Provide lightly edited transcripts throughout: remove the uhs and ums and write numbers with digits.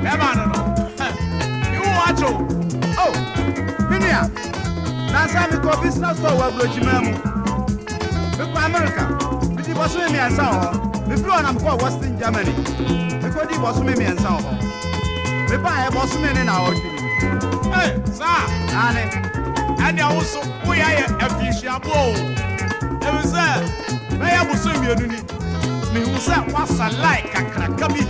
You watch Oh, Pinia. Nasa mi ko business store wa bro chimamu. Me ko America. Me di boss me ansa ho. Me flew on am ko Western Germany. Me ko di boss me ansa ho. Me ba e boss me ne na o dwi. Hey, sir. Ane. And you also we are efficient bo. E we say, me ya buso mienu ni. Me hu say wasa like kakraka bi.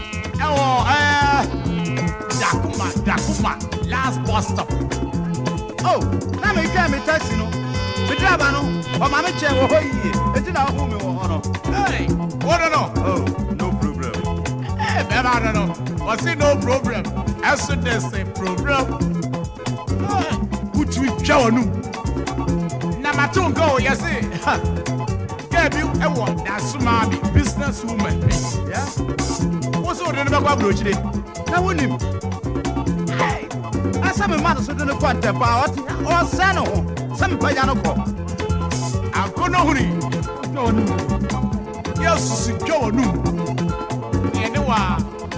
Dakuma, last bus stop. Oh, now me can me taxi no. Me driver no. O ma me che wo ho yi. Enti na hu me wo ho no. Hey, what no? Oh, no problem. Hey, better no. What's it no problem? As soon as the problem. Put we chow no. Na maton go, you see. Gave you a one that's mommy, business woman. Yeah. What's all the number of today? Na wonim. Hey, asa me man so de no kwante pa o se no ho. Se me pa ya no ko. Akono huri. No no. Yes, si chow no. Yenewa.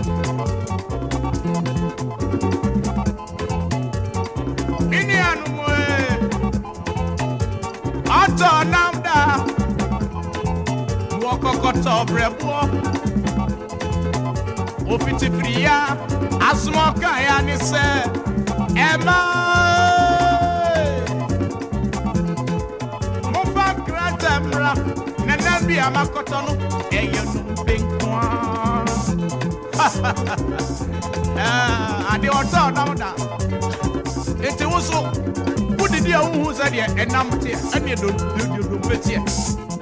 Inianu mo. Ata namda. Wokokoto brebo. Opiti priya asmoka ya ni se ema mo fa kratamra na nabi amakoto no eyenu benkwa ade oto namda enti wo so wudidi a wo hu se de enam te ane do betie